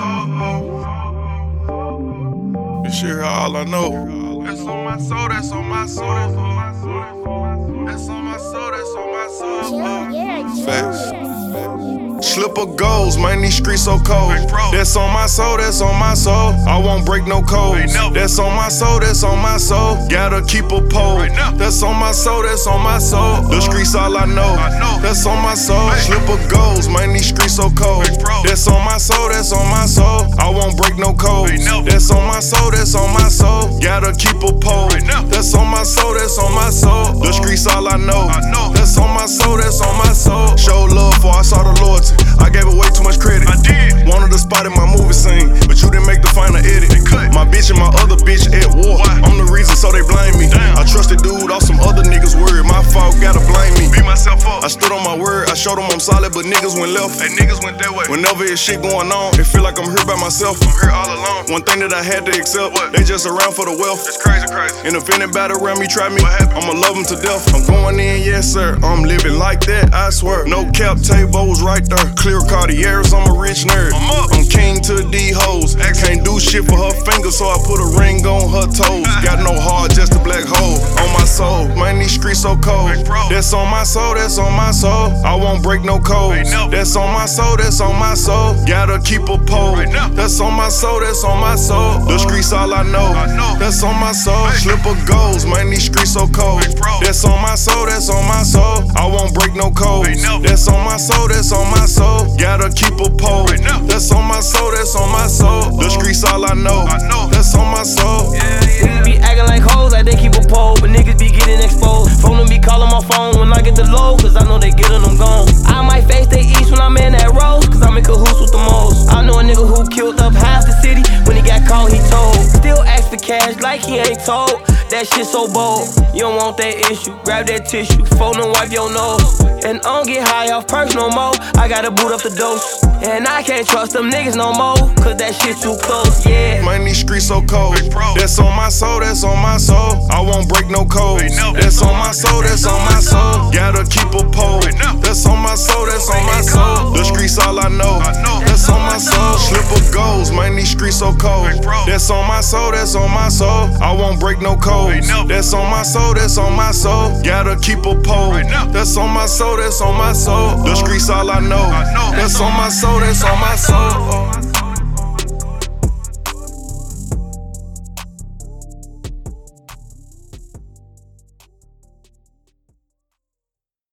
This shit here all I know. That's on my soul, that's on my soul. That's on my soul, that's on my soul. Facts. Slipper goals, man, these streets so cold. That's on my soul, that's on my soul. I won't break no codes. That's on my soul, that's on my soul. Gotta keep a pole. That's on my soul, that's on my soul. The streets all I know. That's on my soul. Slipper goals, man, these streets so cold. That's on my soul, that's on my soul. I won't break no codes. That's on my soul, that's on my soul. Gotta keep a pole. That's on my soul, that's on my soul. The streets all I know. That's on my soul, that's on my soul. Show love for I saw the loyalty. I gave away too much credit. I did. Wanted a spot in my movie scene, but you didn't make the final edit. My bitch and my other bitch at war. I'm the reason, so they blame me. I trusted dude off some other niggas' word. My fault, gotta blame me. Beat myself up. I stood on my word, I showed them I'm solid, but niggas went left. Hey, niggas went that way. Whenever it's shit going on, it feel like I'm here by myself. I'm here all alone. One thing that I had to accept, they just around for the wealth. It's crazy, crazy. And if anybody around me try me, I'ma love them to death. I'm going in, yes sir, I'm living like that, I swear. No cap, tables right there. Clear Cartiers, I'm a rich nerd. I'm king to these hoes. Can't do shit for her fingers, so I put a ring on her toes. Got no heart, just a black hole on my soul. Man, these streets so cold. That's on my soul, that's on my soul. I won't break no codes. That's on my soul, that's on my soul. Gotta keep a pole. That's on my soul, that's on my soul. The streets all I know. That's on my soul. Slipper goals, man, these streets so cold. That's on my soul, that's on my soul. I won't break no codes. That's on my soul, that's on my soul. Gotta keep a pole. That's on my soul, that's on my soul. The streets all I know. That's on my soul. Niggas be acting like hoes, like they keep a pole, but niggas be getting exposed. Phone be calling my phone when I get the low, cause I know they getting them gone. I might face they east when I'm in that rose, cause I'm in cahoots with the most. I know a nigga who killed up half the city. When he got caught, he told. Still ask for cash like he ain't told. That shit so bold. You don't want that issue. Grab that tissue, phone and wipe your nose. And I don't get high off perks no more. I gotta boot up the dose. And I can't trust them niggas no more, cause that shit too close, yeah. Man, these streets so cold. That's on my soul, that's on my soul. I won't break no codes. That's on my soul, that's on my soul. Gotta keep a pole. That's on my soul, that's on my soul. The streets all I know. That's on my soul. Slipper goals, man, these streets so cold. That's on my soul, that's on my soul. I won't break no codes. That's on my soul, that's on my soul. Gotta keep a pole. That's on my soul, that's on my soul. The streets all I know. That's on my soul, that's on my soul.